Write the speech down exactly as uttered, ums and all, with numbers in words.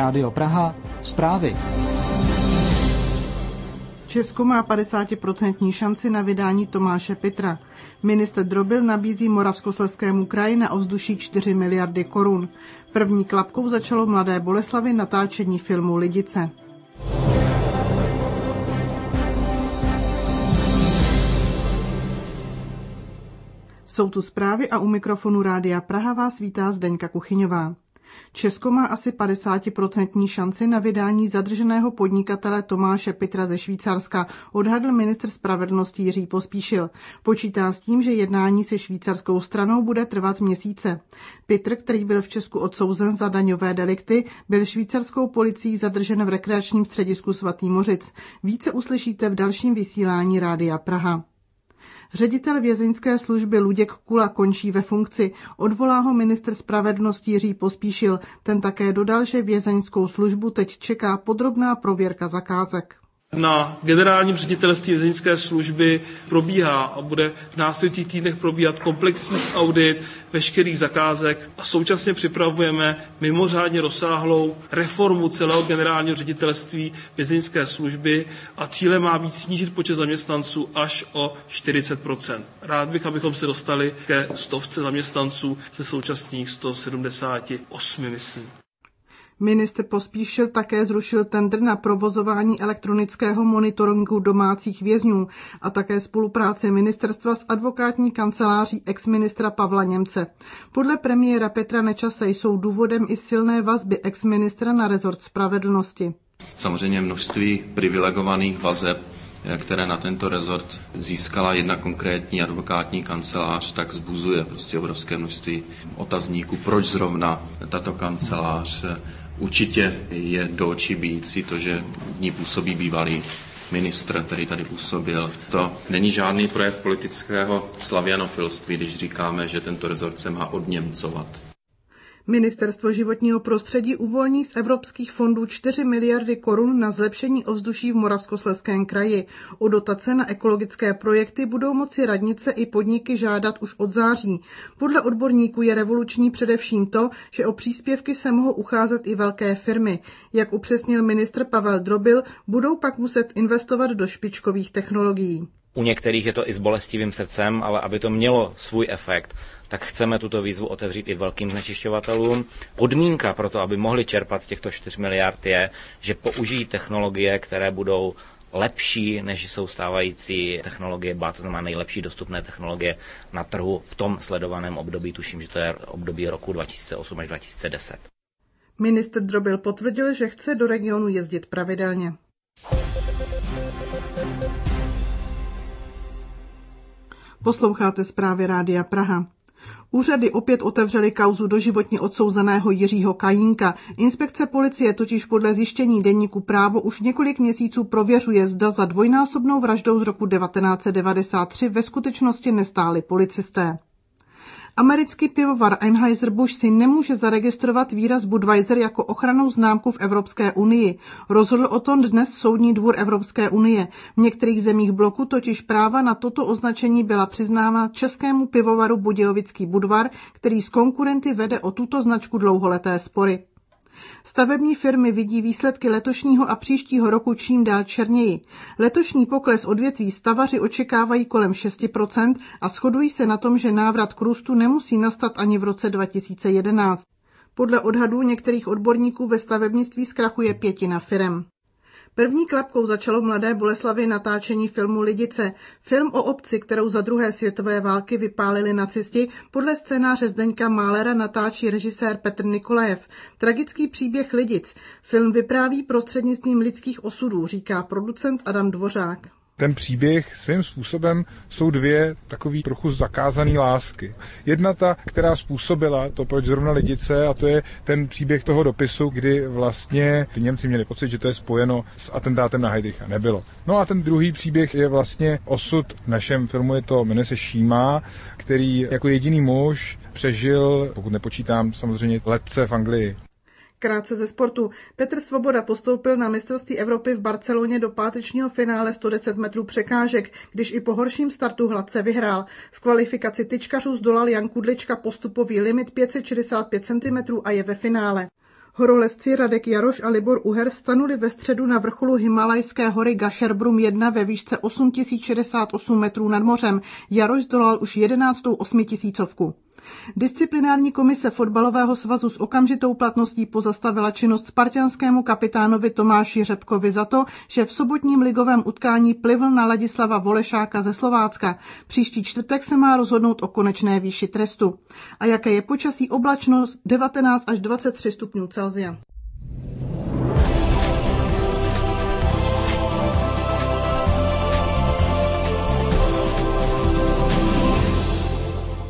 Rádio Praha, zprávy. Česko má padesát procent šanci na vydání Tomáše Pittra. Ministr Drobil nabízí Moravskoslezskému kraji na ovzduší čtyři miliardy korun. První klapkou začalo v Mladé Boleslavi natáčení filmu Lidice. Jsou tu zprávy a u mikrofonu Rádia Praha vás vítá Zdeňka Kuchyňová. Česko má asi padesát procent šanci na vydání zadrženého podnikatele Tomáše Pittra ze Švýcarska, odhadl ministr spravedlnosti Jiří Pospíšil. Počítá s tím, že jednání se švýcarskou stranou bude trvat měsíce. Pittr, který byl v Česku odsouzen za daňové delikty, byl švýcarskou policií zadržen v rekreačním středisku Svatý Mořic. Více uslyšíte v dalším vysílání Rádia Praha. Ředitel vězeňské služby Luděk Kula končí ve funkci. Odvolá ho ministr spravedlnosti Jiří Pospíšil. Ten také dodal, že vězeňskou službu teď čeká podrobná prověrka zakázek. Na generálním ředitelství vězeňské služby probíhá a bude v následujících týdnech probíhat komplexní audit veškerých zakázek a současně připravujeme mimořádně rozsáhlou reformu celého generálního ředitelství vězeňské služby a cílem má být snížit počet zaměstnanců až o čtyřicet procent. Rád bych, abychom se dostali ke stovce zaměstnanců ze současných sto sedmdesát osm, myslím. Ministr Pospíšil také zrušil tendr na provozování elektronického monitoringu domácích vězňů a také spolupráci ministerstva s advokátní kanceláří exministra Pavla Němce. Podle premiéra Petra Nečase jsou důvodem i silné vazby exministra na rezort spravedlnosti. Samozřejmě množství privilegovaných vazeb, které na tento rezort získala jedna konkrétní advokátní kancelář, tak vzbuzuje prostě obrovské množství otazníků, proč zrovna tato kancelář. Určitě je do očí bijící to, že v ní působí bývalý ministr, který tady působil. To není žádný projev politického slavianofilství, když říkáme, že tento rezort se má odněmcovat. Ministerstvo životního prostředí uvolní z evropských fondů čtyři miliardy korun na zlepšení ovzduší v Moravskoslezském kraji. O dotace na ekologické projekty budou moci radnice i podniky žádat už od září. Podle odborníků je revoluční především to, že o příspěvky se mohou ucházet i velké firmy. Jak upřesnil ministr Pavel Drobil, budou pak muset investovat do špičkových technologií. U některých je to i s bolestivým srdcem, ale aby to mělo svůj efekt, tak chceme tuto výzvu otevřít i velkým znečišťovatelům. Podmínka pro to, aby mohli čerpat z těchto čtyř miliard je, že použijí technologie, které budou lepší, než jsou stávající technologie B A T, to znamená nejlepší dostupné technologie na trhu v tom sledovaném období, tuším, že to je období roku dva tisíce osm až dva tisíce deset. Ministr Drobil potvrdil, že chce do regionu jezdit pravidelně. Posloucháte zprávy Rádia Praha. Úřady opět otevřely kauzu doživotně odsouzeného Jiřího Kajínka. Inspekce policie totiž podle zjištění deníku Právo už několik měsíců prověřuje, zda za dvojnásobnou vraždou z roku devatenáct set devadesát tři ve skutečnosti nestáli policisté. Americký pivovar Anheuser-Busch si nemůže zaregistrovat výraz Budweiser jako ochrannou známku v Evropské unii. Rozhodl o tom dnes Soudní dvůr Evropské unie. V některých zemích bloku totiž práva na toto označení byla přiznána českému pivovaru Budějovický Budvar, který s konkurenty vede o tuto značku dlouholeté spory. Stavební firmy vidí výsledky letošního a příštího roku čím dál černěji. Letošní pokles odvětví stavaři očekávají kolem šest procent a shodují se na tom, že návrat k růstu nemusí nastat ani v roce dva tisíce jedenáct. Podle odhadů některých odborníků ve stavebnictví zkrachuje pětina firem. První klapkou začalo v Mladé Boleslavi natáčení filmu Lidice. Film o obci, kterou za druhé světové války vypálili nacisti, podle scénáře Zdeňka Málera natáčí režisér Petr Nikolajev. Tragický příběh Lidic. Film vypráví prostřednictvím lidských osudů, říká producent Adam Dvořák. Ten příběh svým způsobem jsou dvě takový trochu zakázané lásky. Jedna ta, která způsobila to, proč zrovna Lidice, a to je ten příběh toho dopisu, kdy vlastně Němci měli pocit, že to je spojeno s atentátem na Heydricha. Nebylo. No a ten druhý příběh je vlastně osud v našem filmu, je to, jmenuje se Šíma, který jako jediný muž přežil, pokud nepočítám samozřejmě letce v Anglii. Krátce ze sportu. Petr Svoboda postoupil na mistrovství Evropy v Barceloně do pátečního finále sto deset metrů překážek, když i po horším startu hladce vyhrál. V kvalifikaci tyčkařů zdolal Jan Kudlička postupový limit pět set šedesát pět centimetrů a je ve finále. Horolezci Radek Jaroš a Libor Uher stanuli ve středu na vrcholu Himalajské hory Gasherbrum jedna ve výšce osm tisíc šedesát osm metrů nad mořem. Jaroš zdolal už jedenáctou osmitisícovku. Disciplinární komise fotbalového svazu s okamžitou platností pozastavila činnost spartanskému kapitánovi Tomáši Řepkovi za to, že v sobotním ligovém utkání plivl na Ladislava Volešáka ze Slovácka. Příští čtvrtek se má rozhodnout o konečné výši trestu. A jaké je počasí? Oblačnost devatenáct až dvacet tři stupňů Celsia.